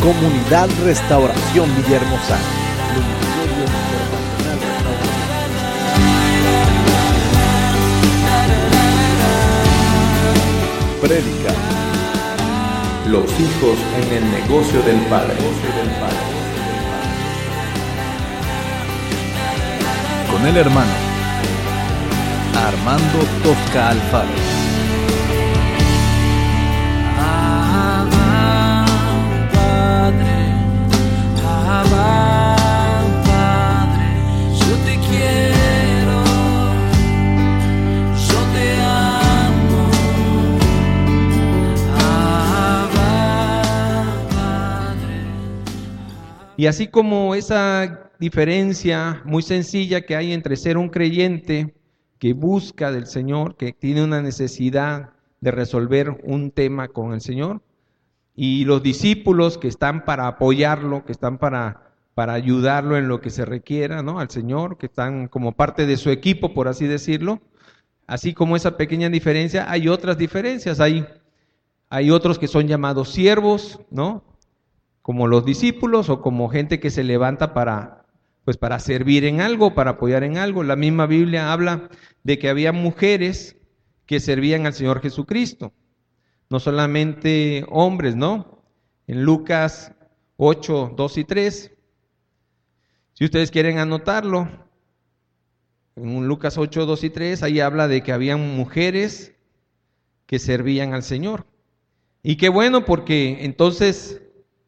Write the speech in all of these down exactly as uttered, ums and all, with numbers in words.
Comunidad Restauración Villahermosa. Ministerio Internacional Restauración. Prédica. Los hijos en el negocio del Padre. Con el hermano Armando Tosca Alfaro. Y así como esa diferencia muy sencilla que hay entre ser un creyente que busca del Señor, que tiene una necesidad de resolver un tema con el Señor, y los discípulos que están para apoyarlo, que están para, para ayudarlo en lo que se requiera, ¿no?, al Señor, que están como parte de su equipo, por así decirlo. Así como esa pequeña diferencia, hay otras diferencias, hay, hay otros que son llamados siervos, ¿no?, como los discípulos o como gente que se levanta para, pues para servir en algo, para apoyar en algo. La misma Biblia habla de que había mujeres que servían al Señor Jesucristo, no solamente hombres, ¿no? En Lucas ocho, dos y tres, si ustedes quieren anotarlo, en Lucas ocho, dos y tres, ahí habla de que habían mujeres que servían al Señor. Y qué bueno, porque entonces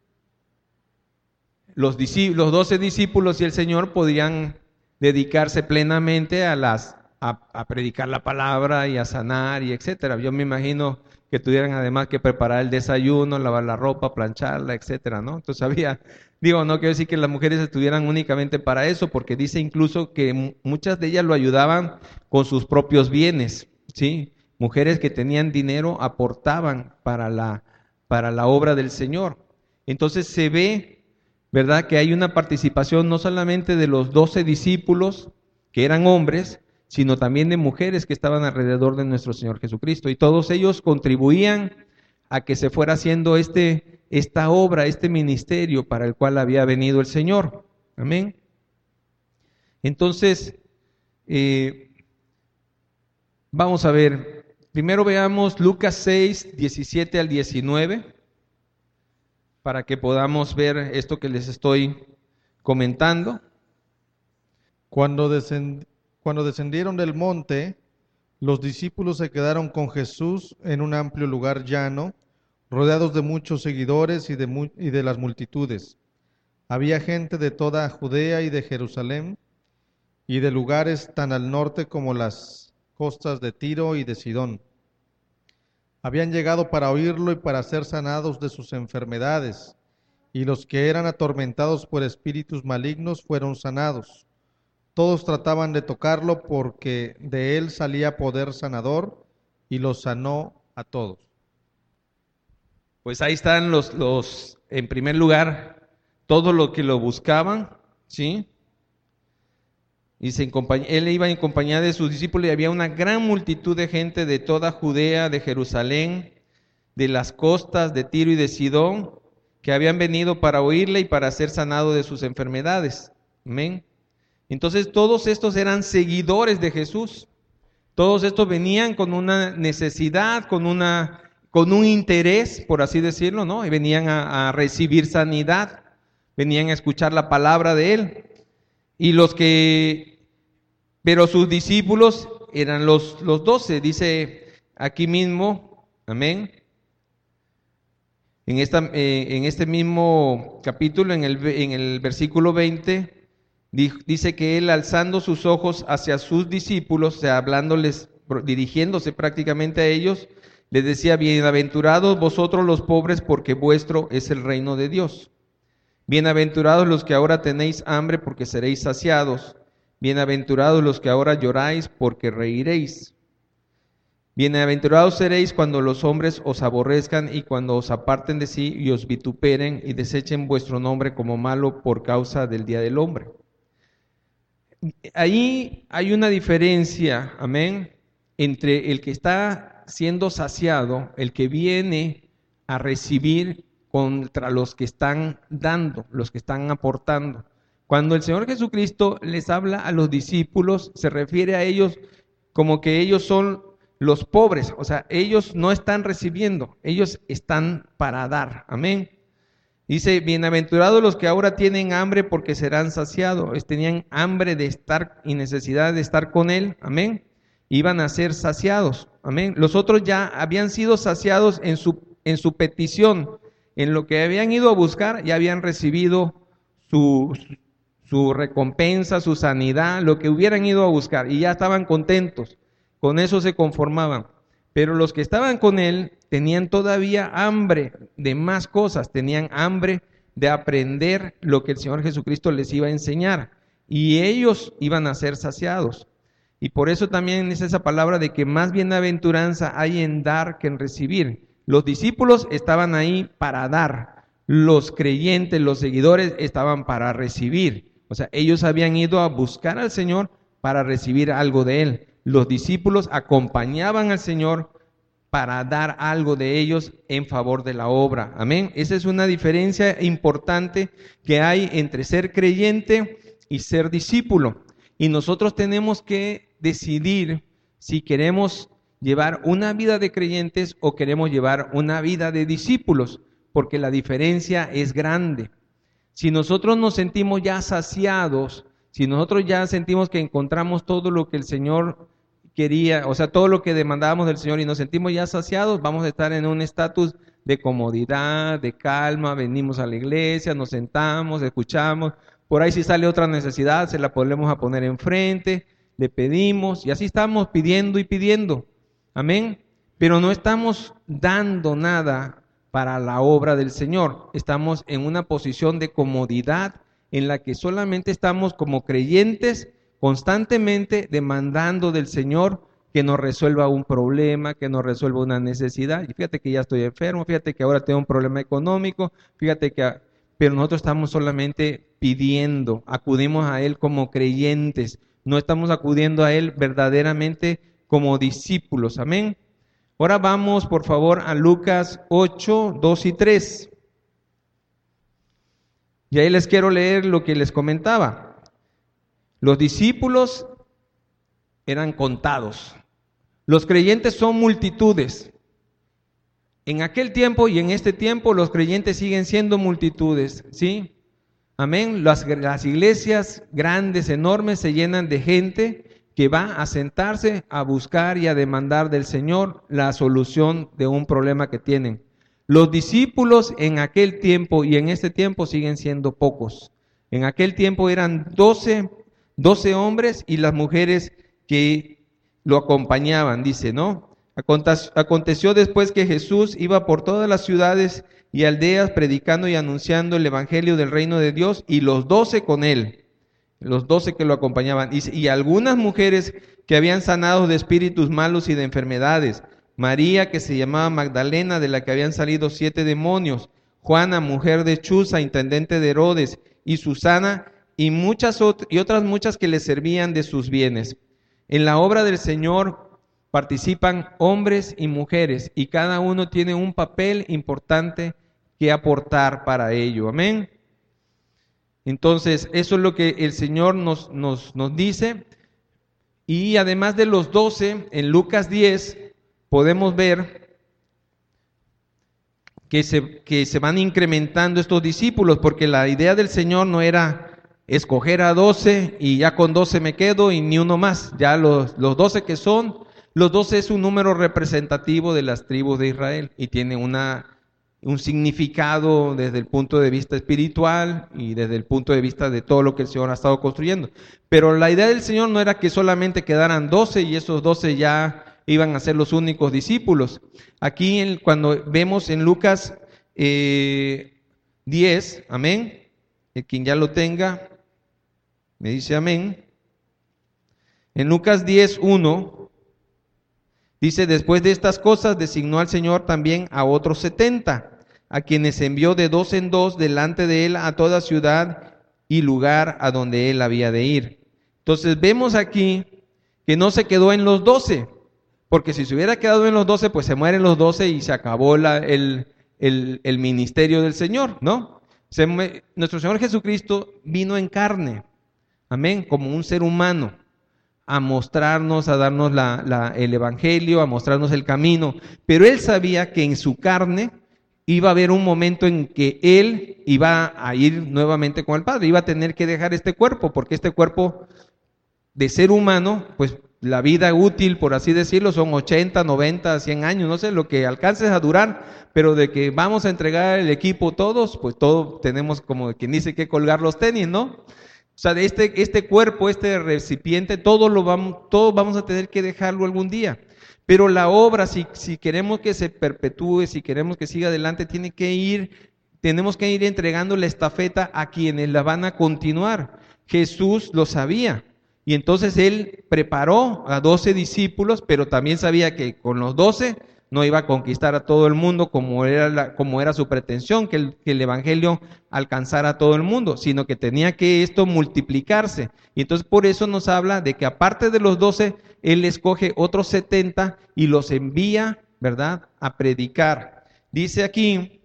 Los, los doce discípulos y el Señor podían dedicarse plenamente a, las, a, a predicar la palabra y a sanar y etcétera. Yo me imagino que tuvieran además que preparar el desayuno, lavar la ropa, plancharla, etcétera, ¿no? Entonces había, digo, no quiero decir que las mujeres estuvieran únicamente para eso, porque dice incluso que muchas de ellas lo ayudaban con sus propios bienes, ¿sí? Mujeres que tenían dinero aportaban para la, para la obra del Señor. Entonces se ve, ¿verdad?, que hay una participación no solamente de los doce discípulos, que eran hombres, sino también de mujeres que estaban alrededor de nuestro Señor Jesucristo. Y todos ellos contribuían a que se fuera haciendo este, esta obra, este ministerio para el cual había venido el Señor. Amén. Entonces, eh, vamos a ver, primero veamos Lucas seis, diecisiete al diecinueve. Para que podamos ver esto que les estoy comentando. Cuando, descend, cuando descendieron del monte, los discípulos se quedaron con Jesús en un amplio lugar llano, rodeados de muchos seguidores y de, mu y de las multitudes. Había gente de toda Judea y de Jerusalén, y de lugares tan al norte como las costas de Tiro y de Sidón. Habían llegado para oírlo y para ser sanados de sus enfermedades, y los que eran atormentados por espíritus malignos fueron sanados. Todos trataban de tocarlo porque de él salía poder sanador, y los sanó a todos. Pues ahí están los, los en primer lugar, todos los que lo buscaban, ¿sí? Y se él iba en compañía de sus discípulos y había una gran multitud de gente de toda Judea, de Jerusalén, de las costas de Tiro y de Sidón, que habían venido para oírle y para ser sanado de sus enfermedades. Amén. Entonces todos estos eran seguidores de Jesús. Todos estos venían con una necesidad, con, una, con un interés, por así decirlo, ¿no? Y venían a, a recibir sanidad, venían a escuchar la palabra de él. Y los que, pero sus discípulos eran los, los doce, dice aquí mismo, amén. En, esta, eh, en este mismo capítulo, en el, en el versículo veinte, dice que él, alzando sus ojos hacia sus discípulos, o sea, hablándoles, dirigiéndose prácticamente a ellos, les decía: bienaventurados vosotros los pobres, porque vuestro es el reino de Dios. Bienaventurados los que ahora tenéis hambre, porque seréis saciados. Bienaventurados los que ahora lloráis, porque reiréis. Bienaventurados seréis cuando los hombres os aborrezcan y cuando os aparten de sí y os vituperen y desechen vuestro nombre como malo por causa del día del hombre. Ahí hay una diferencia, amén, entre el que está siendo saciado, el que viene a recibir contra los que están dando, los que están aportando. Cuando el Señor Jesucristo les habla a los discípulos, se refiere a ellos como que ellos son los pobres, o sea, ellos no están recibiendo, ellos están para dar. Amén. Dice, bienaventurados los que ahora tienen hambre porque serán saciados. Ellos tenían hambre de estar y necesidad de estar con Él. Amén. Iban a ser saciados. Amén. Los otros ya habían sido saciados en su, en su petición, en lo que habían ido a buscar, ya habían recibido su, su recompensa, su sanidad, lo que hubieran ido a buscar, y ya estaban contentos. Con eso se conformaban. Pero los que estaban con Él tenían todavía hambre de más cosas, tenían hambre de aprender lo que el Señor Jesucristo les iba a enseñar, y ellos iban a ser saciados. Y por eso también es esa palabra de que más bienaventuranza hay en dar que en recibir. Los discípulos estaban ahí para dar, los creyentes, los seguidores estaban para recibir. O sea, ellos habían ido a buscar al Señor para recibir algo de Él. Los discípulos acompañaban al Señor para dar algo de ellos en favor de la obra. Amén. Esa es una diferencia importante que hay entre ser creyente y ser discípulo. Y nosotros tenemos que decidir si queremos llevar una vida de creyentes o queremos llevar una vida de discípulos, porque la diferencia es grande. Si nosotros nos sentimos ya saciados, si nosotros ya sentimos que encontramos todo lo que el Señor quería, o sea, todo lo que demandábamos del Señor y nos sentimos ya saciados, vamos a estar en un estatus de comodidad, de calma, venimos a la iglesia, nos sentamos, escuchamos, por ahí si sale otra necesidad, se la podemos a poner enfrente, le pedimos, y así estamos pidiendo y pidiendo, amén, pero no estamos dando nada para la obra del Señor, estamos en una posición de comodidad en la que solamente estamos como creyentes constantemente demandando del Señor que nos resuelva un problema, que nos resuelva una necesidad. Y fíjate que ya estoy enfermo, fíjate que ahora tengo un problema económico, fíjate que... Pero nosotros estamos solamente pidiendo, acudimos a Él como creyentes, no estamos acudiendo a Él verdaderamente como discípulos. Amén. Ahora vamos, por favor, a Lucas ocho, dos y tres. Y ahí les quiero leer lo que les comentaba. Los discípulos eran contados. Los creyentes son multitudes. En aquel tiempo y en este tiempo los creyentes siguen siendo multitudes, ¿sí? Amén. Las, las iglesias grandes, enormes, se llenan de gente que va a sentarse a buscar y a demandar del Señor la solución de un problema que tienen. Los discípulos en aquel tiempo y en este tiempo siguen siendo pocos. En aquel tiempo eran doce, doce hombres y las mujeres que lo acompañaban, dice, ¿no? Aconteció después que Jesús iba por todas las ciudades y aldeas predicando y anunciando el evangelio del reino de Dios, y los doce con él, los doce que lo acompañaban, y, y algunas mujeres que habían sanado de espíritus malos y de enfermedades, María, que se llamaba Magdalena, de la que habían salido siete demonios, Juana, mujer de Chuza, intendente de Herodes, y Susana, y muchas ot- y otras muchas que le servían de sus bienes. En la obra del Señor participan hombres y mujeres, y cada uno tiene un papel importante que aportar para ello. Amén. Entonces, eso es lo que el Señor nos, nos, nos dice. Y además de los doce, en Lucas diez, podemos ver que se, que se van incrementando estos discípulos, porque la idea del Señor no era escoger a doce y ya con doce me quedo y ni uno más. Ya los, los doce que son, los doce es un número representativo de las tribus de Israel y tiene una, un significado desde el punto de vista espiritual y desde el punto de vista de todo lo que el Señor ha estado construyendo. Pero la idea del Señor no era que solamente quedaran doce y esos doce ya iban a ser los únicos discípulos. Aquí en, cuando vemos en Lucas eh, diez, amén, el quien ya lo tenga, me dice amén. En Lucas diez, uno, dice, después de estas cosas designó al Señor también a otros setenta, a quienes envió de dos en dos delante de él a toda ciudad y lugar a donde él había de ir. Entonces vemos aquí que no se quedó en los doce, porque si se hubiera quedado en los doce, pues se mueren los doce y se acabó la, el, el, el ministerio del Señor, ¿no? Se me, nuestro Señor Jesucristo vino en carne, amén, como un ser humano, a mostrarnos, a darnos la, la, el evangelio, a mostrarnos el camino, pero Él sabía que en su carne iba a haber un momento en que Él iba a ir nuevamente con el Padre, iba a tener que dejar este cuerpo, porque este cuerpo de ser humano, pues la vida útil, por así decirlo, son ochenta, noventa, cien años, no sé, lo que alcances a durar, pero de que vamos a entregar el equipo todos, pues todos tenemos, como quien dice, que colgar los tenis, ¿no? O sea, de este, este cuerpo, este recipiente, todo lo vamos, todos vamos a tener que dejarlo algún día. Pero la obra, si, si queremos que se perpetúe, si queremos que siga adelante, tiene que ir, tenemos que ir entregando la estafeta a quienes la van a continuar. Jesús lo sabía. Y entonces Él preparó a doce discípulos, pero también sabía que con los doce no iba a conquistar a todo el mundo como era, la, como era su pretensión, que el, que el evangelio alcanzara a todo el mundo, sino que tenía que esto multiplicarse. Y entonces por eso nos habla de que aparte de los doce, Él escoge otros setenta y los envía, ¿verdad?, a predicar. Dice aquí,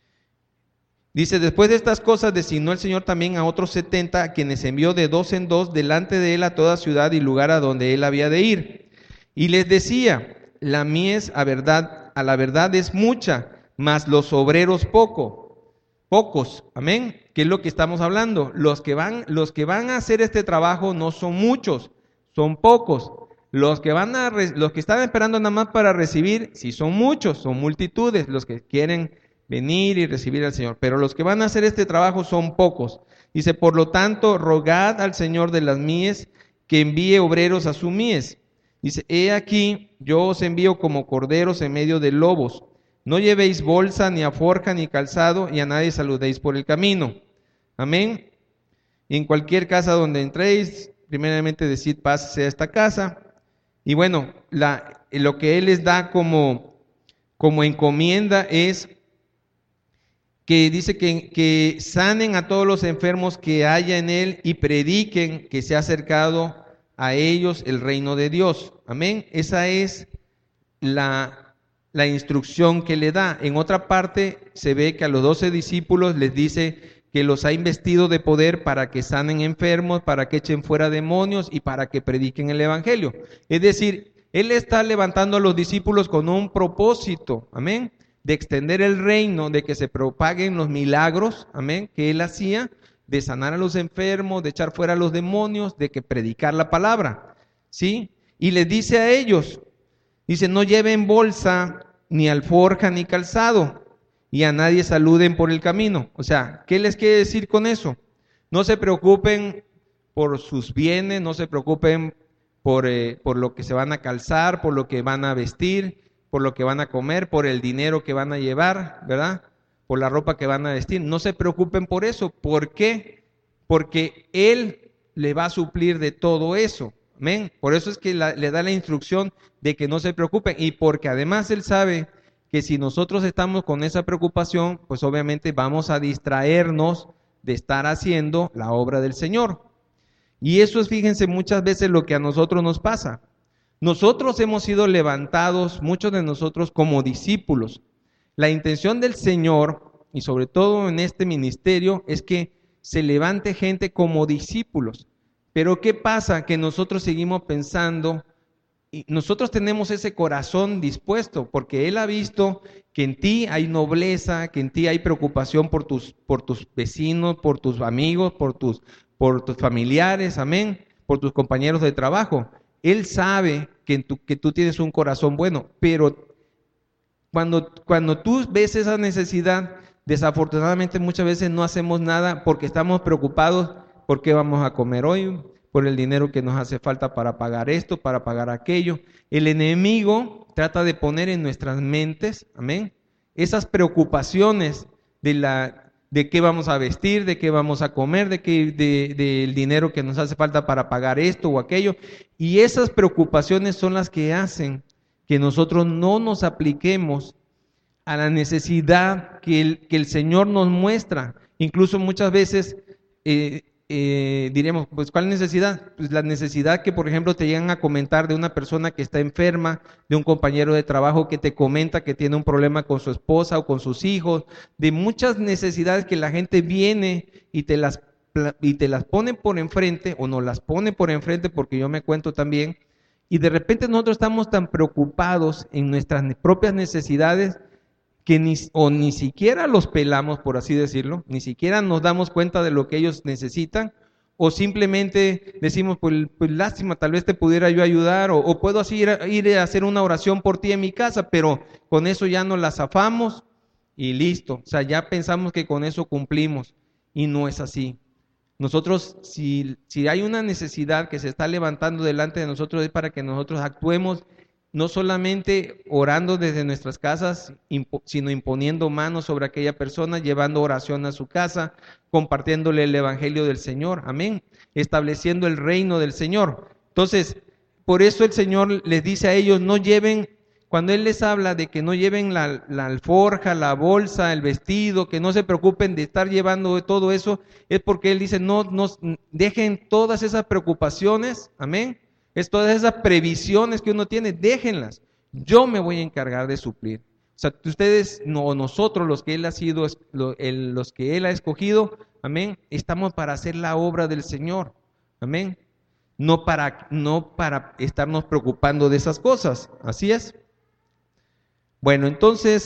dice, después de estas cosas designó el Señor también a otros setenta, a quienes envió de dos en dos delante de Él a toda ciudad y lugar a donde Él había de ir. Y les decía, la mies a verdad, a la verdad es mucha, mas los obreros poco, pocos, amén, ¿qué es lo que estamos hablando? Los que van, los que van a hacer este trabajo no son muchos, son pocos. Los que van a, los que están esperando nada más para recibir, sí son muchos, son multitudes los que quieren venir y recibir al Señor, pero los que van a hacer este trabajo son pocos. Dice, por lo tanto, rogad al Señor de las mies que envíe obreros a su mies. Dice, he aquí, yo os envío como corderos en medio de lobos. No llevéis bolsa, ni alforja, ni calzado, y a nadie saludéis por el camino. Amén. Y en cualquier casa donde entréis, primeramente decid paz sea esta casa. Y bueno, la, lo que Él les da como, como encomienda es que dice que, que sanen a todos los enfermos que haya en Él y prediquen que se ha acercado a ellos el reino de Dios. Amén. Esa es la, la instrucción que le da. En otra parte se ve que a los doce discípulos les dice que los ha investido de poder para que sanen enfermos, para que echen fuera demonios y para que prediquen el evangelio. Es decir, Él está levantando a los discípulos con un propósito, amén, de extender el reino, de que se propaguen los milagros, amén, que Él hacía, de sanar a los enfermos, de echar fuera a los demonios, de que predicar la palabra, ¿sí? Y les dice a ellos, dice, no lleven bolsa, ni alforja, ni calzado, y a nadie saluden por el camino. O sea, ¿qué les quiere decir con eso? No se preocupen por sus bienes, no se preocupen por, eh, por lo que se van a calzar, por lo que van a vestir, por lo que van a comer, por el dinero que van a llevar, ¿verdad?, por la ropa que van a vestir. No se preocupen por eso. ¿Por qué? Porque Él le va a suplir de todo eso. Amén. Por eso es que la, le da la instrucción de que no se preocupen, y porque además Él sabe que si nosotros estamos con esa preocupación, pues obviamente vamos a distraernos de estar haciendo la obra del Señor. Y eso es, fíjense, muchas veces lo que a nosotros nos pasa. Nosotros hemos sido levantados, muchos de nosotros, como discípulos. La intención del Señor, y sobre todo en este ministerio, es que se levante gente como discípulos. Pero ¿qué pasa? Que nosotros seguimos pensando, y nosotros tenemos ese corazón dispuesto, porque Él ha visto que en ti hay nobleza, que en ti hay preocupación por tus, por tus vecinos, por tus amigos, por tus, por tus familiares, amén, por tus compañeros de trabajo. Él sabe que, en tu, que tú tienes un corazón bueno, pero Cuando, cuando tú ves esa necesidad, desafortunadamente muchas veces no hacemos nada porque estamos preocupados por qué vamos a comer hoy, por el dinero que nos hace falta para pagar esto, para pagar aquello. El enemigo trata de poner en nuestras mentes, amén, esas preocupaciones de, la, de qué vamos a vestir, de qué vamos a comer, de qué, de, de el dinero que nos hace falta para pagar esto o aquello. Y esas preocupaciones son las que hacen que nosotros no nos apliquemos a la necesidad que el, que el Señor nos muestra. Incluso muchas veces eh, eh, diremos, pues ¿cuál necesidad? Pues la necesidad que, por ejemplo, te llegan a comentar de una persona que está enferma, de un compañero de trabajo que te comenta que tiene un problema con su esposa o con sus hijos, de muchas necesidades que la gente viene y te las, y te las pone por enfrente, o no las pone por enfrente, porque yo me cuento también, y de repente nosotros estamos tan preocupados en nuestras propias necesidades que ni, o ni siquiera los pelamos, por así decirlo, ni siquiera nos damos cuenta de lo que ellos necesitan, o simplemente decimos, pues, pues lástima, tal vez te pudiera yo ayudar, o, o puedo así ir a, ir a hacer una oración por ti en mi casa, pero con eso ya nos la zafamos y listo. O sea, ya pensamos que con eso cumplimos, y no es así. Nosotros, si, si hay una necesidad que se está levantando delante de nosotros, es para que nosotros actuemos, no solamente orando desde nuestras casas, impo- sino imponiendo manos sobre aquella persona, llevando oración a su casa, compartiéndole el evangelio del Señor, amén, estableciendo el reino del Señor. Entonces, por eso el Señor les dice a ellos, no lleven, cuando Él les habla de que no lleven la, la alforja, la bolsa, el vestido, que no se preocupen de estar llevando todo eso, es porque Él dice, no, no dejen todas esas preocupaciones, amén, es todas esas previsiones que uno tiene, déjenlas. Yo me voy a encargar de suplir. O sea, ustedes, no, nosotros, los que Él ha sido, los que Él ha escogido, amén, estamos para hacer la obra del Señor, amén. No para, no para estarnos preocupando de esas cosas, así es. Bueno, entonces,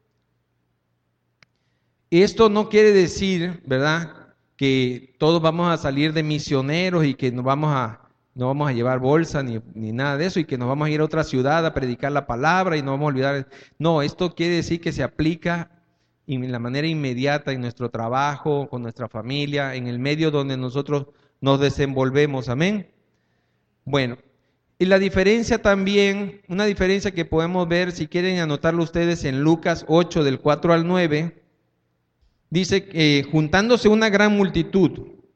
esto no quiere decir, ¿verdad?, que todos vamos a salir de misioneros y que nos vamos a no vamos a llevar bolsa ni, ni nada de eso, y que nos vamos a ir a otra ciudad a predicar la palabra y no vamos a olvidar. No, esto quiere decir que se aplica en la manera inmediata en nuestro trabajo, con nuestra familia, en el medio donde nosotros nos desenvolvemos, amén. Bueno, y la diferencia también, una diferencia que podemos ver, si quieren anotarlo ustedes, en Lucas ocho, del cuatro al nueve, dice que eh, juntándose una gran multitud,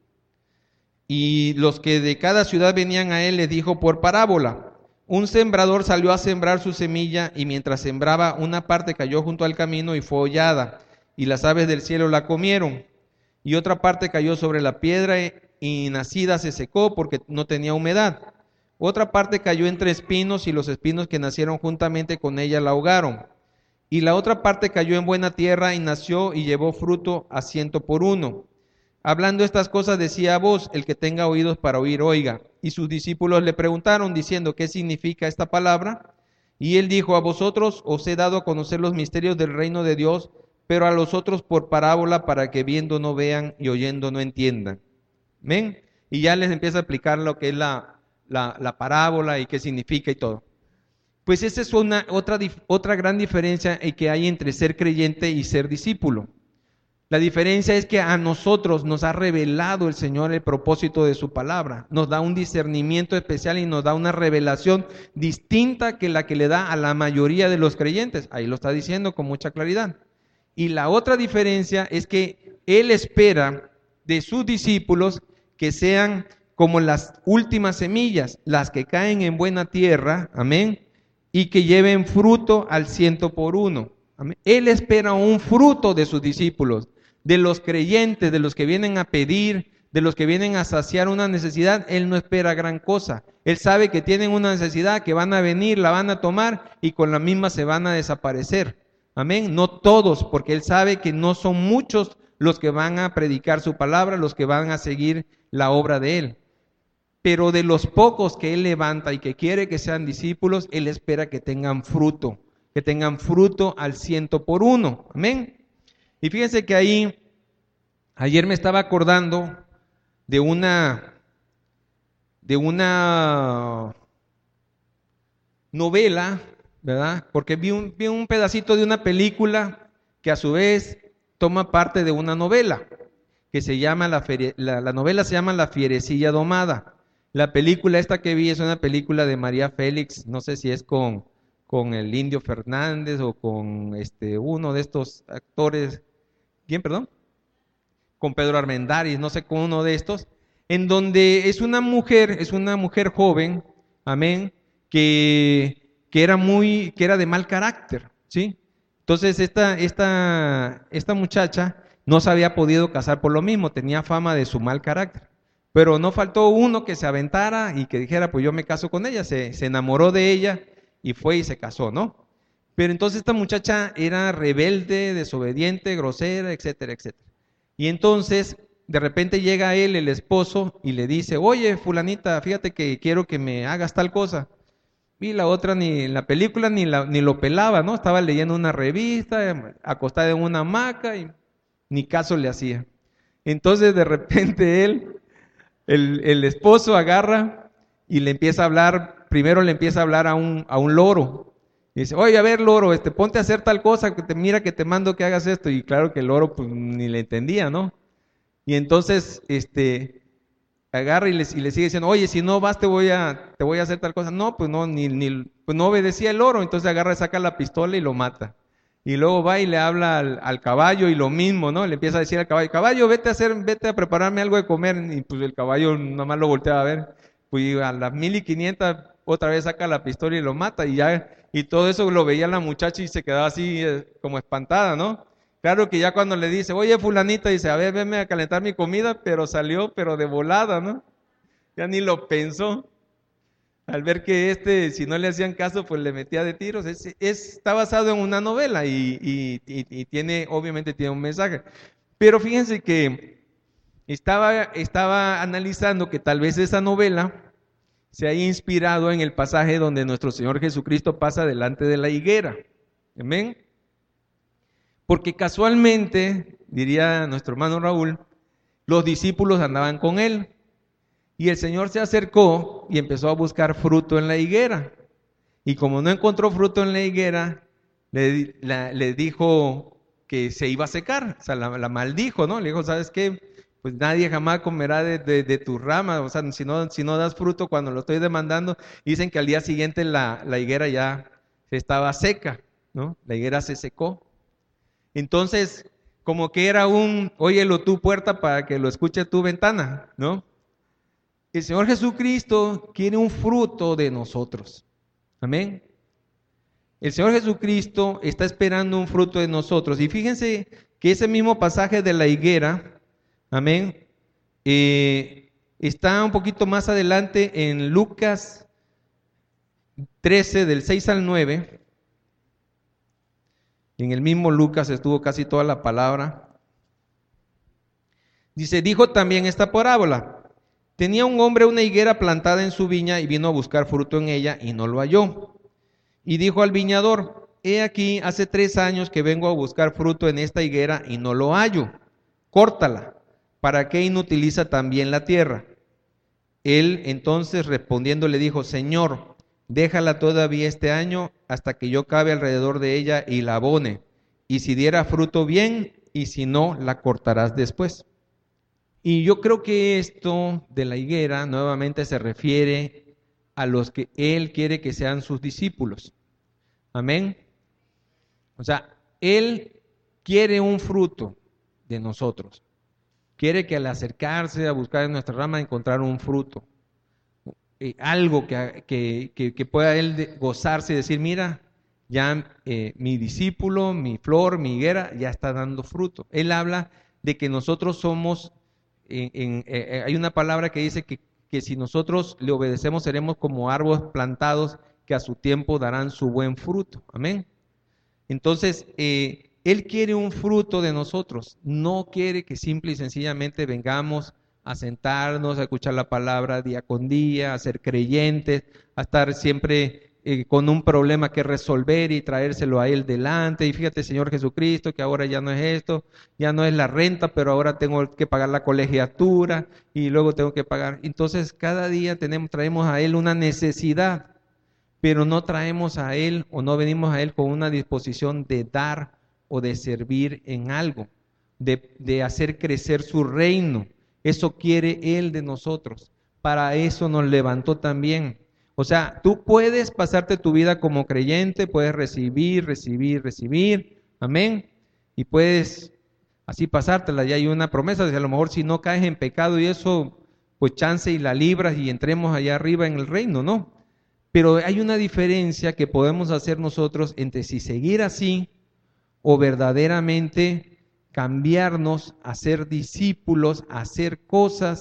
y los que de cada ciudad venían a él, les dijo por parábola: un sembrador salió a sembrar su semilla, y mientras sembraba, una parte cayó junto al camino y fue hollada, y las aves del cielo la comieron. Y otra parte cayó sobre la piedra, y nacida se secó porque no tenía humedad. Otra parte cayó entre espinos, y los espinos que nacieron juntamente con ella la ahogaron. Y la otra parte cayó en buena tierra, y nació y llevó fruto a ciento por uno. Hablando estas cosas decía a voz: el que tenga oídos para oír, oiga. Y sus discípulos le preguntaron, diciendo: ¿qué significa esta palabra? Y él dijo: a vosotros os he dado a conocer los misterios del reino de Dios, pero a los otros por parábola, para que viendo no vean y oyendo no entiendan. ¿Ven? Y ya les empieza a explicar lo que es la, la, la parábola y qué significa y todo. Pues esa es una otra, otra gran diferencia que hay entre ser creyente y ser discípulo. La diferencia es que a nosotros nos ha revelado el Señor el propósito de su palabra, nos da un discernimiento especial y nos da una revelación distinta que la que le da a la mayoría de los creyentes. Ahí lo está diciendo con mucha claridad. Y la otra diferencia es que Él espera de sus discípulos que sean como las últimas semillas, las que caen en buena tierra, amén, y que lleven fruto al ciento por uno. Amén. Él espera un fruto de sus discípulos, de los creyentes, de los que vienen a pedir, de los que vienen a saciar una necesidad. Él no espera gran cosa. Él sabe que tienen una necesidad, que van a venir, la van a tomar y con la misma se van a desaparecer. Amén. No todos, porque Él sabe que no son muchos los que van a predicar su palabra, los que van a seguir la obra de Él. Pero de los pocos que Él levanta y que quiere que sean discípulos, Él espera que tengan fruto, que tengan fruto al ciento por uno. Amén. Y fíjense que ahí, ayer me estaba acordando de una, de una novela, ¿verdad? Porque vi un, vi un pedacito de una película que a su vez toma parte de una novela, que se llama, la, ferie, la, la novela se llama La Fierecilla Domada. La película esta que vi es una película de María Félix, no sé si es con, con el Indio Fernández o con este uno de estos actores. ¿Quién, perdón? Con Pedro Armendáriz, no sé, con uno de estos, en donde es una mujer, es una mujer joven, amén, que, que era muy, que era de mal carácter, ¿sí? Entonces esta, esta, esta muchacha no se había podido casar por lo mismo, tenía fama de su mal carácter. Pero no faltó uno que se aventara y que dijera, pues yo me caso con ella. Se, se enamoró de ella y fue y se casó, ¿no? Pero entonces esta muchacha era rebelde, desobediente, grosera, etcétera, etcétera. Y entonces, de repente llega él, el esposo, y le dice, oye, fulanita, fíjate que quiero que me hagas tal cosa. Y la otra ni en la película ni, la, ni lo pelaba, ¿no? Estaba leyendo una revista, acostada en una hamaca y ni caso le hacía. Entonces de repente él, el, el esposo agarra y le empieza a hablar, primero le empieza a hablar a un, a un loro. Y dice, oye, a ver, loro, este, ponte a hacer tal cosa, que te, mira que te mando que hagas esto. Y claro que el loro pues ni le entendía, ¿no? Y entonces, este... agarra y le, y le sigue diciendo, oye, si no vas te voy a te voy a hacer tal cosa. No, pues no, ni, ni pues no obedecía el loro, entonces agarra, saca la pistola y lo mata. Y luego va y le habla al, al caballo y lo mismo, ¿no? Le empieza a decir al caballo, caballo, vete a hacer, vete a prepararme algo de comer. Y pues el caballo nomás lo volteaba a ver. Pues a las mil y quinientas otra vez saca la pistola y lo mata. Y ya, y todo eso lo veía la muchacha y se quedaba así eh, como espantada, ¿no? Claro que ya cuando le dice, oye, fulanita, dice, a ver, venme a calentar mi comida, pero salió, pero de volada, ¿no? Ya ni lo pensó. Al ver que este, si no le hacían caso, pues le metía de tiros. Es, es, está basado en una novela y, y, y, y tiene, obviamente tiene un mensaje. Pero fíjense que estaba, estaba analizando que tal vez esa novela se haya inspirado en el pasaje donde nuestro Señor Jesucristo pasa delante de la higuera. Amén. Porque casualmente, diría nuestro hermano Raúl, los discípulos andaban con él. Y el Señor se acercó y empezó a buscar fruto en la higuera. Y como no encontró fruto en la higuera, le, la, le dijo que se iba a secar. O sea, la, la maldijo, ¿no? Le dijo, ¿sabes qué? Pues nadie jamás comerá de, de, de tus ramas. O sea, si no, si no das fruto cuando lo estoy demandando. Dicen que al día siguiente la, la higuera ya estaba seca, ¿no? La higuera se secó. Entonces, como que era un, óyelo tu puerta para que lo escuche tu ventana, ¿no? El Señor Jesucristo quiere un fruto de nosotros. Amén. El Señor Jesucristo está esperando un fruto de nosotros. Y fíjense que ese mismo pasaje de la higuera, amén, eh, está un poquito más adelante en Lucas trece, del seis al nueve. En el mismo Lucas estuvo casi toda la palabra. Dice, dijo también esta parábola. Tenía un hombre una higuera plantada en su viña y vino a buscar fruto en ella y no lo halló. Y dijo al viñador, he aquí, hace tres años que vengo a buscar fruto en esta higuera y no lo hallo. Córtala, ¿para qué inutiliza también la tierra? Él entonces respondiendo le dijo, Señor, déjala todavía este año hasta que yo cabe alrededor de ella y la abone. Y si diera fruto bien, y si no, la cortarás después. Y yo creo que esto de la higuera nuevamente se refiere a los que Él quiere que sean sus discípulos. Amén. O sea, Él quiere un fruto de nosotros. Quiere que al acercarse a buscar en nuestra rama encontrar un fruto. Eh, algo que, que, que, que pueda Él de, gozarse y decir, mira, ya eh, mi discípulo, mi flor, mi higuera ya está dando fruto. Él habla de que nosotros somos... En, en, eh, hay una palabra que dice que, que si nosotros le obedecemos seremos como árboles plantados que a su tiempo darán su buen fruto. Amén. Entonces, eh, Él quiere un fruto de nosotros. No quiere que simple y sencillamente vengamos a sentarnos, a escuchar la palabra día con día, a ser creyentes, a estar siempre... Eh, con un problema que resolver y traérselo a Él delante. Y fíjate, Señor Jesucristo, que ahora ya no es esto, ya no es la renta, pero ahora tengo que pagar la colegiatura y luego tengo que pagar. Entonces, cada día tenemos, traemos a Él una necesidad, pero no traemos a Él o no venimos a Él con una disposición de dar o de servir en algo, de, de hacer crecer su reino. Eso quiere Él de nosotros. Para eso nos levantó también. O sea, tú puedes pasarte tu vida como creyente, puedes recibir, recibir, recibir, amén, y puedes así pasártela. Ya hay una promesa, de a lo mejor si no caes en pecado y eso, pues chance y la libras y entremos allá arriba en el reino, ¿no? Pero hay una diferencia que podemos hacer nosotros entre si seguir así o verdaderamente cambiarnos a ser discípulos, a hacer cosas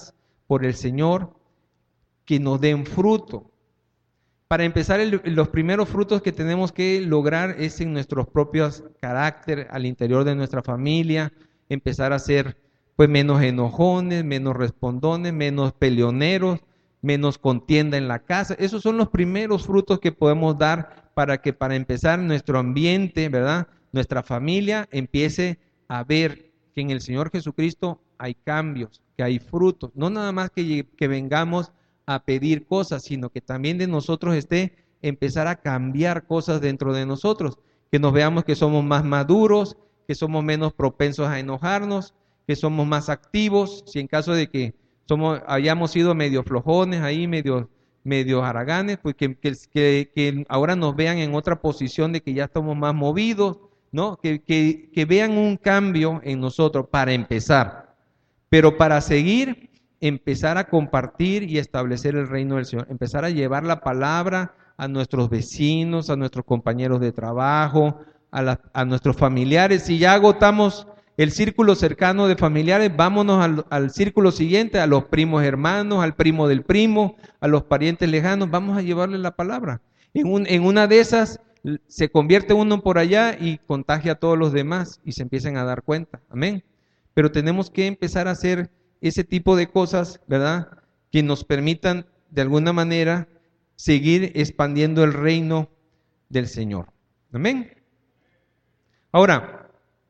por el Señor que nos den fruto. Para empezar, el, los primeros frutos que tenemos que lograr es en nuestros propios carácter, al interior de nuestra familia, empezar a ser pues menos enojones, menos respondones, menos peleoneros, menos contienda en la casa. Esos son los primeros frutos que podemos dar para que para empezar nuestro ambiente, ¿verdad? Nuestra familia empiece a ver que en el Señor Jesucristo hay cambios, que hay frutos. No nada más que, que vengamos a pedir cosas, sino que también de nosotros esté empezar a cambiar cosas dentro de nosotros, que nos veamos que somos más maduros, que somos menos propensos a enojarnos, que somos más activos, si en caso de que somos, hayamos sido medio flojones ahí, medio, medio haraganes, pues que, que, que, que ahora nos vean en otra posición de que ya estamos más movidos, ¿no? Que, que, que vean un cambio en nosotros para empezar, pero para seguir, empezar a compartir y establecer el reino del Señor, empezar a llevar la palabra a nuestros vecinos, a nuestros compañeros de trabajo, a, la, a nuestros familiares. Si ya agotamos el círculo cercano de familiares, vámonos al, al círculo siguiente, a los primos hermanos, al primo del primo, a los parientes lejanos, vamos a llevarle la palabra. En, un, en una de esas se convierte uno por allá y contagia a todos los demás y se empiezan a dar cuenta, amén. Pero tenemos que empezar a hacer ese tipo de cosas, ¿verdad? Que nos permitan de alguna manera seguir expandiendo el reino del Señor, amén. Ahora,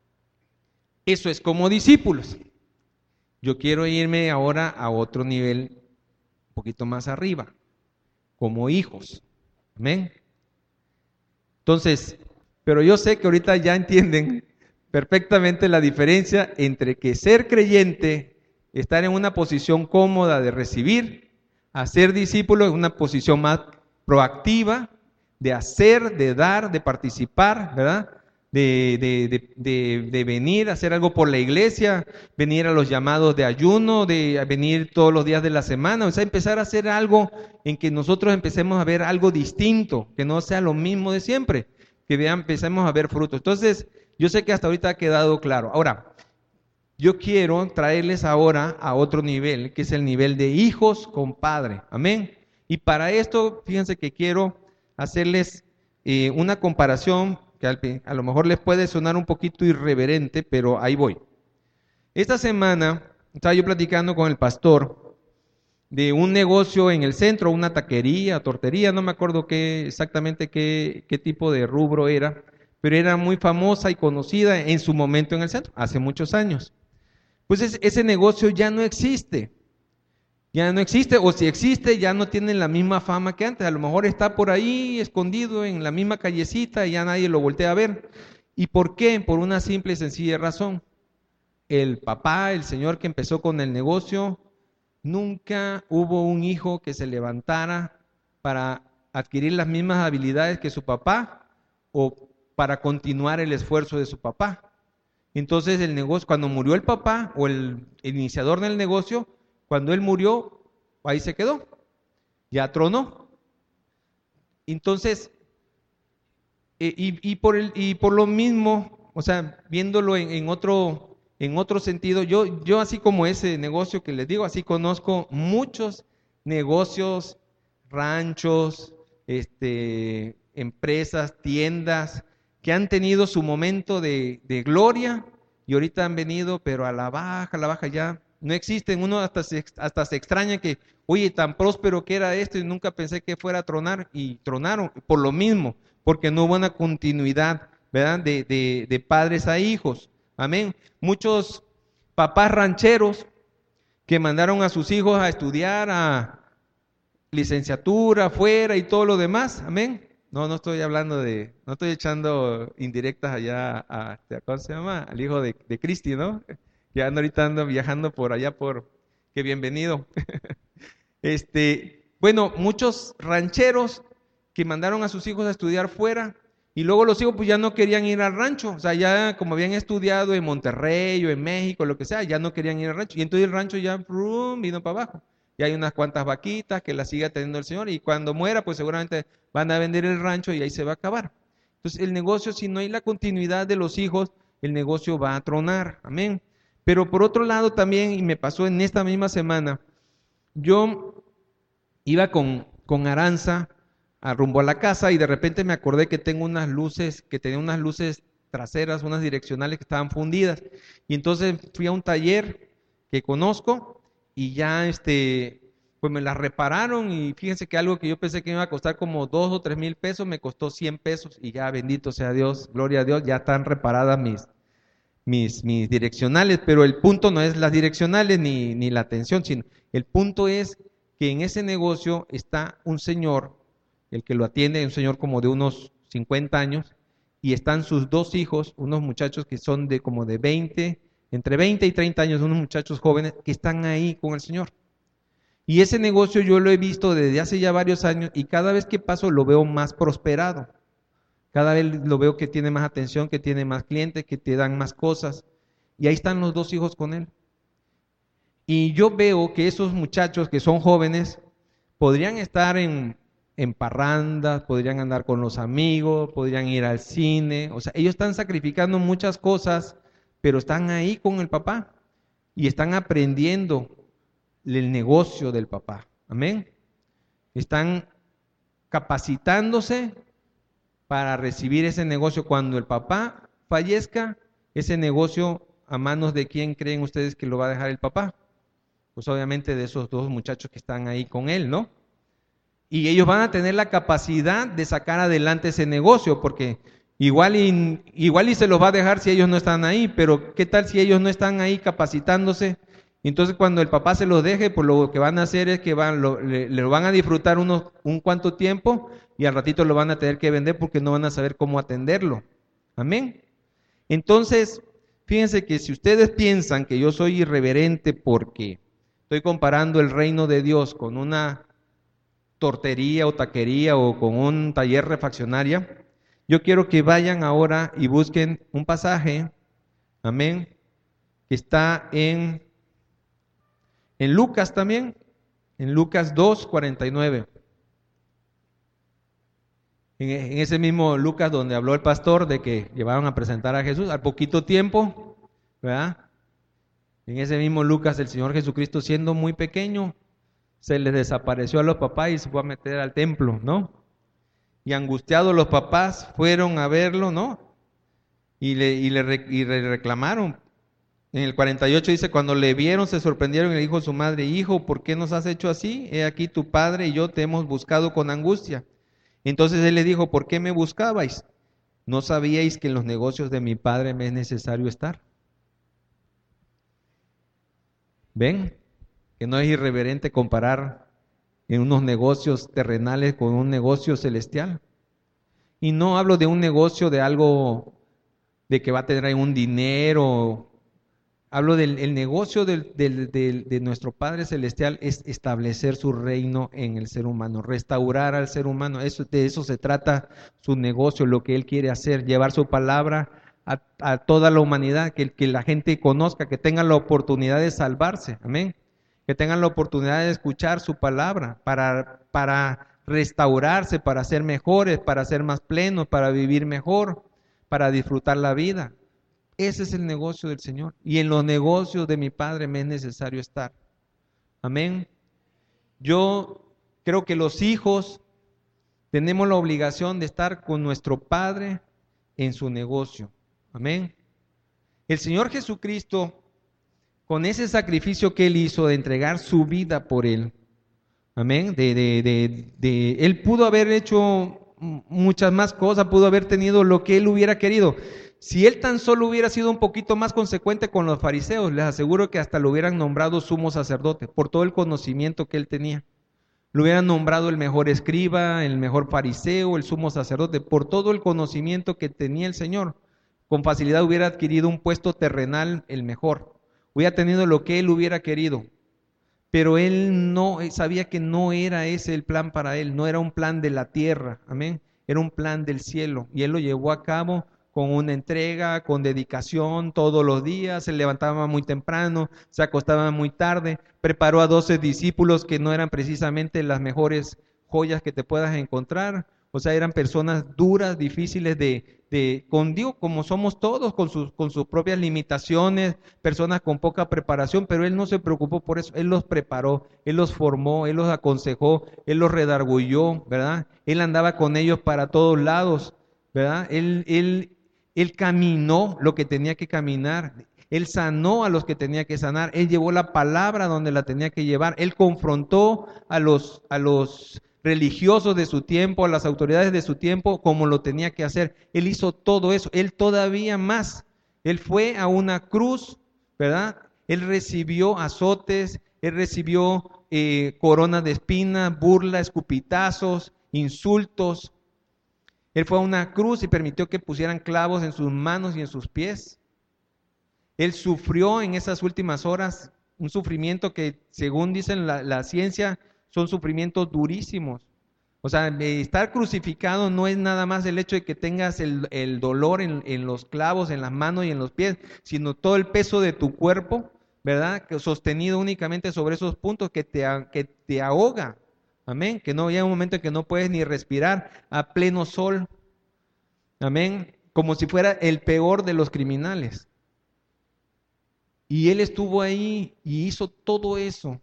eso es como discípulos. Yo quiero irme ahora a otro nivel, un poquito más arriba, como hijos. Amén. Entonces, pero yo sé que ahorita ya entienden perfectamente la diferencia entre que ser creyente, estar en una posición cómoda de recibir, a ser discípulo en una posición más proactiva, de hacer, de dar, de participar, ¿verdad? De, de, de, de, de venir a hacer algo por la iglesia, venir a los llamados de ayuno, de venir todos los días de la semana, o sea, empezar a hacer algo en que nosotros empecemos a ver algo distinto, que no sea lo mismo de siempre, que vean, empecemos a ver frutos. Entonces, yo sé que hasta ahorita ha quedado claro. Ahora, yo quiero traerles ahora a otro nivel, que es el nivel de hijos con padre, amén. Y para esto, fíjense que quiero hacerles eh, una comparación que a lo mejor les puede sonar un poquito irreverente, pero ahí voy. Esta semana estaba yo platicando con el pastor de un negocio en el centro, una taquería, tortería, no me acuerdo qué, exactamente qué, qué tipo de rubro era, pero era muy famosa y conocida en su momento en el centro, hace muchos años. Pues ese, ese negocio ya no existe. Ya no existe, o si existe, ya no tiene la misma fama que antes. A lo mejor está por ahí escondido en la misma callecita y ya nadie lo voltea a ver. ¿Y por qué? Por una simple y sencilla razón. El papá, el señor que empezó con el negocio, nunca hubo un hijo que se levantara para adquirir las mismas habilidades que su papá o para continuar el esfuerzo de su papá. Entonces el negocio, cuando murió el papá o el iniciador del negocio, cuando él murió, ahí se quedó, ya tronó. Entonces, eh, y, y, por el, y por lo mismo, o sea, viéndolo en, en, otro, en otro sentido, yo, yo así como ese negocio que les digo, así conozco muchos negocios, ranchos, este, empresas, tiendas, que han tenido su momento de, de gloria y ahorita han venido, pero a la baja, a la baja ya. No existen, uno hasta se, hasta se extraña que, oye, tan próspero que era esto y nunca pensé que fuera a tronar, y tronaron por lo mismo, porque no hubo una continuidad, ¿verdad? De, de, de padres a hijos, amén. Muchos papás rancheros que mandaron a sus hijos a estudiar a licenciatura afuera y todo lo demás, amén. No, no estoy hablando de, no estoy echando indirectas allá a, ¿cómo se llama? Al hijo de, de Cristi, ¿no? Ya ando ahorita ando viajando por allá por, qué bienvenido. Este, bueno, muchos rancheros que mandaron a sus hijos a estudiar fuera y luego los hijos pues ya no querían ir al rancho, o sea, ya como habían estudiado en Monterrey o en México, lo que sea, ya no querían ir al rancho y entonces el rancho ya brum, vino para abajo. Y hay unas cuantas vaquitas que las sigue teniendo el Señor y cuando muera pues seguramente van a vender el rancho y ahí se va a acabar. Entonces el negocio, si no hay la continuidad de los hijos, el negocio va a tronar, amén. Pero por otro lado también, y me pasó en esta misma semana, yo iba con, con Aranza a rumbo a la casa y de repente me acordé que tengo unas luces, que tenía unas luces traseras, unas direccionales que estaban fundidas. Y entonces fui a un taller que conozco y ya este, pues me las repararon y fíjense que algo que yo pensé que me iba a costar como dos o tres mil pesos, me costó cien pesos y ya bendito sea Dios, gloria a Dios, ya están reparadas mis, mis, mis direccionales, pero el punto no es las direccionales ni, ni la atención, sino el punto es que en ese negocio está un señor, el que lo atiende, un señor como de unos cincuenta años, y están sus dos hijos, unos muchachos que son de como de veinte, entre veinte y treinta años, unos muchachos jóvenes que están ahí con el Señor. Y ese negocio yo lo he visto desde hace ya varios años y cada vez que paso lo veo más prosperado. Cada vez lo veo que tiene más atención, que tiene más clientes, que te dan más cosas. Y ahí están los dos hijos con él. Y yo veo que esos muchachos que son jóvenes podrían estar en, en parrandas, podrían andar con los amigos, podrían ir al cine. O sea, ellos están sacrificando muchas cosas, pero están ahí con el papá y están aprendiendo el negocio del papá. Amén. Están capacitándose para recibir ese negocio. Cuando el papá fallezca, ese negocio, ¿a manos de quién creen ustedes que lo va a dejar el papá? Pues obviamente de esos dos muchachos que están ahí con él, ¿no? Y ellos van a tener la capacidad de sacar adelante ese negocio, porque igual y, igual y se los va a dejar si ellos no están ahí, pero ¿qué tal si ellos no están ahí capacitándose? Entonces cuando el papá se los deje, pues lo que van a hacer es que van, lo, le, le lo van a disfrutar unos, un cuanto tiempo y al ratito lo van a tener que vender porque no van a saber cómo atenderlo. Amén. Entonces, fíjense que si ustedes piensan que yo soy irreverente porque estoy comparando el reino de Dios con una tortería o taquería o con un taller refaccionaria, yo quiero que vayan ahora y busquen un pasaje, amén, que está en, en Lucas también, en Lucas dos, cuarenta y nueve. En, en ese mismo Lucas donde habló el pastor de que llevaron a presentar a Jesús al poquito tiempo, ¿verdad? En ese mismo Lucas, el Señor Jesucristo, siendo muy pequeño, se les desapareció a los papás y se fue a meter al templo, ¿no? Y angustiados los papás fueron a verlo, ¿no? Y le, y le, y le reclamaron. En el cuarenta y ocho dice, cuando le vieron se sorprendieron y le dijo a su madre, hijo, ¿por qué nos has hecho así? He aquí tu padre y yo te hemos buscado con angustia. Entonces él le dijo, ¿por qué me buscabais? ¿No sabíais que en los negocios de mi padre me es necesario estar? ¿Ven? Que no es irreverente comparar en unos negocios terrenales con un negocio celestial. Y no hablo de un negocio de algo de que va a tener un dinero. Hablo del el negocio del, del, del, de nuestro Padre Celestial es establecer su reino en el ser humano, restaurar al ser humano. Eso, de eso se trata su negocio, lo que Él quiere hacer, llevar su palabra a, a toda la humanidad, que, que la gente conozca, que tengan la oportunidad de salvarse, amén. Que tengan la oportunidad de escuchar su palabra para, para restaurarse, para ser mejores, para ser más plenos, para vivir mejor, para disfrutar la vida. Ese es el negocio del Señor. Y en los negocios de mi Padre me es necesario estar. Amén. Yo creo que los hijos tenemos la obligación de estar con nuestro Padre en su negocio. Amén. El Señor Jesucristo, con ese sacrificio que Él hizo de entregar su vida por Él, amén, de, de, de, de, Él pudo haber hecho muchas más cosas, pudo haber tenido lo que Él hubiera querido. Si Él tan solo hubiera sido un poquito más consecuente con los fariseos, les aseguro que hasta lo hubieran nombrado sumo sacerdote, por todo el conocimiento que Él tenía. Lo hubieran nombrado el mejor escriba, el mejor fariseo, el sumo sacerdote, por todo el conocimiento que tenía el Señor. Con facilidad hubiera adquirido un puesto terrenal el mejor. Hubiera tenido lo que Él hubiera querido. Pero Él no, él sabía que no era ese el plan para Él, no era un plan de la tierra, amén. Era un plan del cielo y Él lo llevó a cabo con una entrega, con dedicación, todos los días. Se levantaba muy temprano, se acostaba muy tarde, preparó a doce discípulos que no eran precisamente las mejores joyas que te puedas encontrar. O sea, eran personas duras, difíciles de, de con Dios, como somos todos, con sus, con sus propias limitaciones, personas con poca preparación, pero Él no se preocupó por eso, Él los preparó, Él los formó, Él los aconsejó, Él los redarguyó, ¿verdad? Él andaba con ellos para todos lados, ¿verdad? Él, él, él caminó lo que tenía que caminar. Él sanó a los que tenía que sanar. Él llevó la palabra donde la tenía que llevar. Él confrontó a los, a los religiosos de su tiempo, a las autoridades de su tiempo, como lo tenía que hacer. Él hizo todo eso. Él todavía más. Él fue a una cruz, ¿verdad? Él recibió azotes, él recibió eh, coronas de espinas, burla, escupitazos, insultos. Él fue a una cruz y permitió que pusieran clavos en sus manos y en sus pies. Él sufrió en esas últimas horas un sufrimiento que, según dicen la, la ciencia, son sufrimientos durísimos. O sea, estar crucificado no es nada más el hecho de que tengas el, el dolor en, en los clavos, en las manos y en los pies, sino todo el peso de tu cuerpo, ¿verdad? Que sostenido únicamente sobre esos puntos que te, que te ahoga. Amén. Que no llega un momento en que no puedes ni respirar a pleno sol. Amén. Como si fuera el peor de los criminales. Y Él estuvo ahí y hizo todo eso.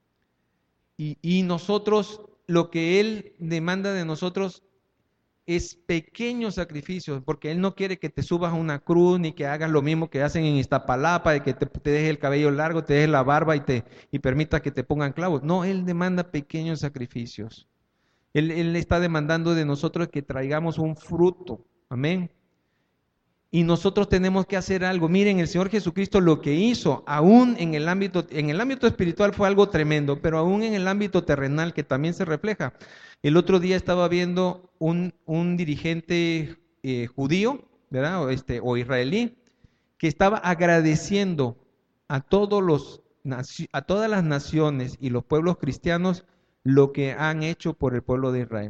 Y, y nosotros, lo que Él demanda de nosotros es pequeños sacrificios, porque Él no quiere que te subas a una cruz, ni que hagas lo mismo que hacen en Iztapalapa, de que te, te dejes el cabello largo, te dejes la barba y, te, y permita que te pongan clavos. No, Él demanda pequeños sacrificios. Él, Él está demandando de nosotros que traigamos un fruto. Amén. Y nosotros tenemos que hacer algo. Miren, el Señor Jesucristo lo que hizo, aún en el ámbito, en el ámbito espiritual fue algo tremendo, pero aún en el ámbito terrenal que también se refleja. El otro día estaba viendo un, un dirigente eh, judío, ¿verdad? O, este, o israelí, que estaba agradeciendo a todos los, a todas las naciones y los pueblos cristianos lo que han hecho por el pueblo de Israel.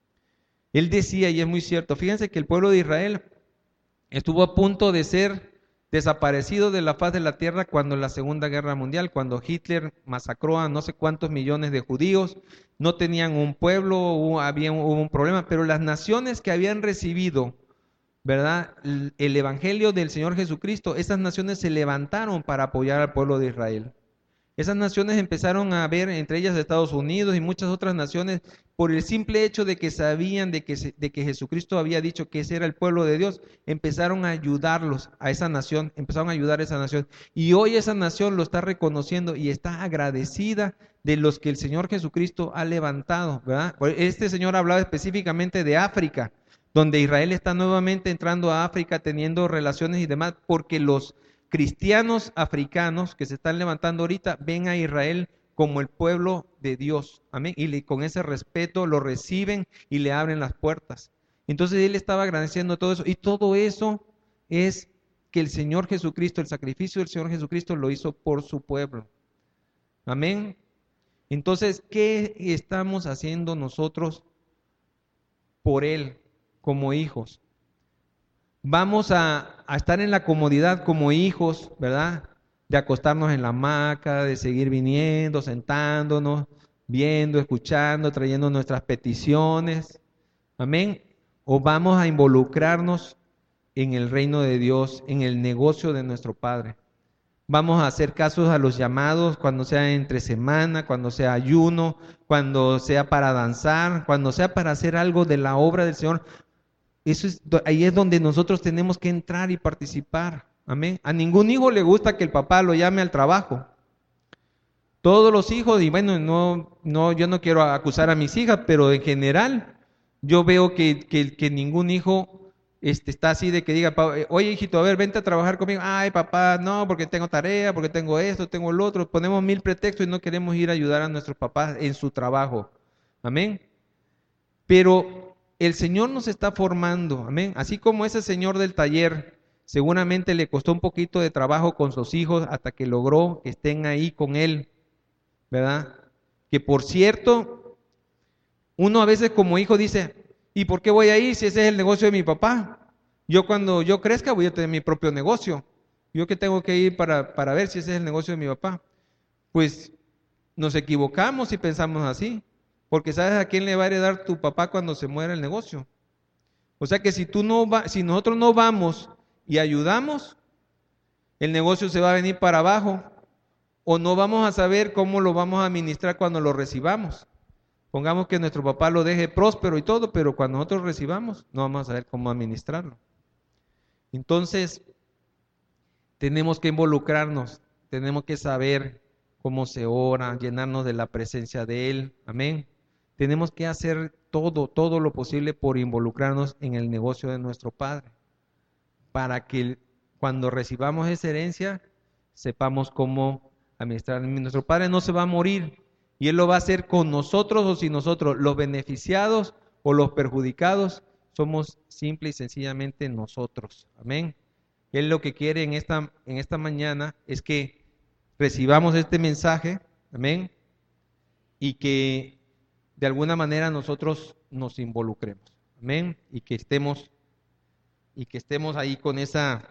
Él decía, y es muy cierto, fíjense que el pueblo de Israel estuvo a punto de ser desaparecido de la faz de la tierra cuando en la Segunda Guerra Mundial, cuando Hitler masacró a no sé cuántos millones de judíos, no tenían un pueblo, hubo, había, hubo un problema, pero las naciones que habían recibido, ¿verdad?, el evangelio del Señor Jesucristo, esas naciones se levantaron para apoyar al pueblo de Israel. Esas naciones empezaron a ver, entre ellas Estados Unidos y muchas otras naciones, por el simple hecho de que sabían de que, de que Jesucristo había dicho que ese era el pueblo de Dios, empezaron a ayudarlos a esa nación, empezaron a ayudar a esa nación. Y hoy esa nación lo está reconociendo y está agradecida de los que el Señor Jesucristo ha levantado, ¿verdad? Este señor hablaba específicamente de África, donde Israel está nuevamente entrando a África, teniendo relaciones y demás, porque los cristianos africanos que se están levantando ahorita ven a Israel como el pueblo de Dios, amén, y le, con ese respeto lo reciben y le abren las puertas. Entonces él estaba agradeciendo todo eso, y todo eso es que el Señor Jesucristo, el sacrificio del Señor Jesucristo lo hizo por su pueblo, amén. Entonces, ¿qué estamos haciendo nosotros por Él como hijos? Vamos a, a estar en la comodidad como hijos, ¿verdad? De acostarnos en la hamaca, de seguir viniendo, sentándonos, viendo, escuchando, trayendo nuestras peticiones, amén. O vamos a involucrarnos en el reino de Dios, en el negocio de nuestro Padre. Vamos a hacer casos a los llamados cuando sea entre semana, cuando sea ayuno, cuando sea para danzar, cuando sea para hacer algo de la obra del Señor. Eso es, ahí es donde nosotros tenemos que entrar y participar, amén. A ningún hijo le gusta que el papá lo llame al trabajo. Todos los hijos, y bueno, no, no, yo no quiero acusar a mis hijas, pero en general yo veo que, que, que ningún hijo este, está así de que diga, oye hijito, a ver, vente a trabajar conmigo. Ay papá, no, porque tengo tarea, porque tengo esto, tengo lo otro. Ponemos mil pretextos y no queremos ir a ayudar a nuestros papás en su trabajo, amén. Pero el Señor nos está formando, amén. Así como ese señor del taller, seguramente le costó un poquito de trabajo con sus hijos hasta que logró que estén ahí con él, ¿verdad? Que por cierto, uno a veces como hijo dice, ¿y por qué voy a ir si ese es el negocio de mi papá? Yo cuando yo crezca voy a tener mi propio negocio. ¿Yo qué tengo que ir para, para ver si ese es el negocio de mi papá? Pues nos equivocamos si pensamos así. porque sabes a quién le va a heredar tu papá cuando se muera el negocio. O sea que si tú no va, si nosotros no vamos y ayudamos, el negocio se va a venir para abajo, o no vamos a saber cómo lo vamos a administrar cuando lo recibamos. Pongamos que nuestro papá lo deje próspero y todo, pero cuando nosotros recibamos, no vamos a saber cómo administrarlo. Entonces, tenemos que involucrarnos, tenemos que saber cómo se ora, llenarnos de la presencia de Él, amén. Tenemos que hacer todo, todo lo posible por involucrarnos en el negocio de nuestro Padre, para que cuando recibamos esa herencia, sepamos cómo administrar. Nuestro Padre no se va a morir, y Él lo va a hacer con nosotros o sin nosotros. Los beneficiados o los perjudicados somos simple y sencillamente nosotros, amén. Él lo que quiere en esta, en esta mañana es que recibamos este mensaje, amén, y que de alguna manera nosotros nos involucremos, amén, y que estemos, y que estemos ahí con esa,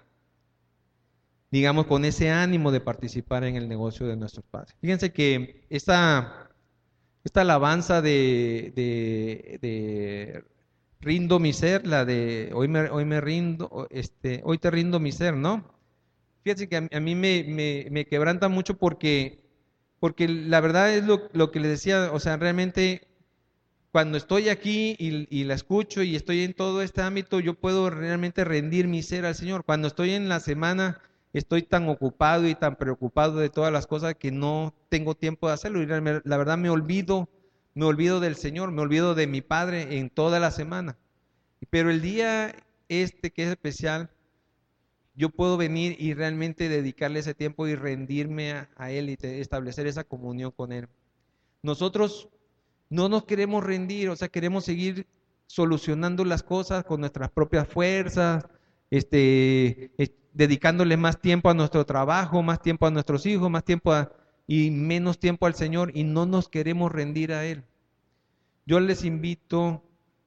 digamos, con ese ánimo de participar en el negocio de nuestros padres. Fíjense que esta, esta alabanza de, de, de rindo mi ser, la de hoy me, hoy me rindo, este, hoy te rindo mi ser, ¿no? Fíjense que a, a mí me, me, me quebranta mucho porque, porque la verdad es lo, lo que les decía, o sea, realmente cuando estoy aquí y, y la escucho y estoy en todo este ámbito, yo puedo realmente rendir mi ser al Señor. Cuando estoy en la semana, estoy tan ocupado y tan preocupado de todas las cosas que no tengo tiempo de hacerlo. Y la verdad me olvido, me olvido del Señor, me olvido de mi Padre en toda la semana. Pero el día este que es especial, yo puedo venir y realmente dedicarle ese tiempo y rendirme a, a Él y te, establecer esa comunión con Él. Nosotros no nos queremos rendir, o sea, queremos seguir solucionando las cosas con nuestras propias fuerzas, este, eh, dedicándole más tiempo a nuestro trabajo, más tiempo a nuestros hijos, más tiempo a, y menos tiempo al Señor, y no nos queremos rendir a Él. Yo les invito,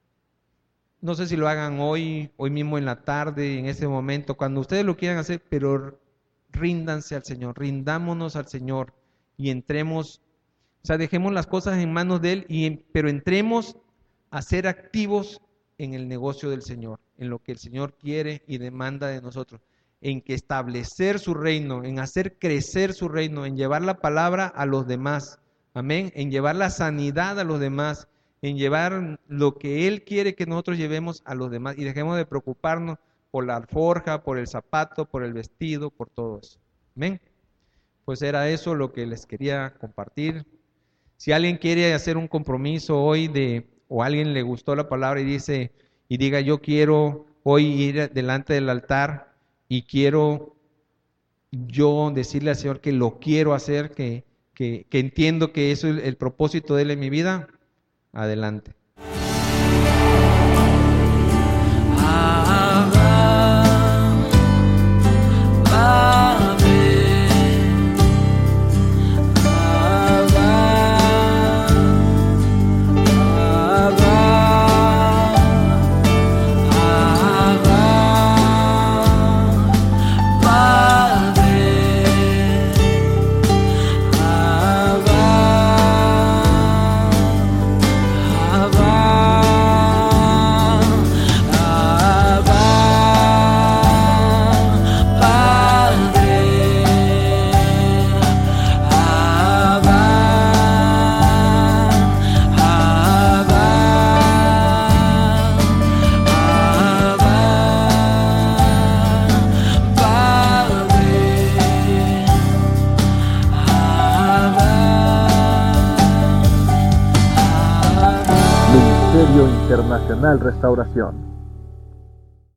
no sé si lo hagan hoy, hoy mismo en la tarde, en ese momento, cuando ustedes lo quieran hacer, pero ríndanse al Señor, rindámonos al Señor y entremos. O sea, dejemos las cosas en manos de Él, y, pero entremos a ser activos en el negocio del Señor, en lo que el Señor quiere y demanda de nosotros, en que establecer su reino, en hacer crecer su reino, en llevar la palabra a los demás, amén, en llevar la sanidad a los demás, en llevar lo que Él quiere que nosotros llevemos a los demás, y dejemos de preocuparnos por la alforja, por el zapato, por el vestido, por todo eso, amén. Pues era eso lo que les quería compartir. Si alguien quiere hacer un compromiso hoy de, o a alguien le gustó la palabra y dice, y diga, yo quiero hoy ir delante del altar y quiero yo decirle al Señor que lo quiero hacer, que, que, que entiendo que eso es el propósito de Él en mi vida, adelante. Ministerio Internacional Restauración.